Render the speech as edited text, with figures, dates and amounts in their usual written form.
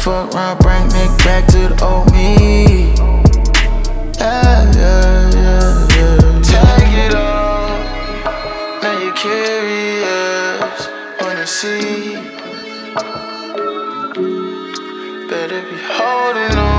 fuck round, bring nigga back to the old me. Yeah, yeah, yeah, yeah. Take it all, now you're curious, wanna see. Better be holding on.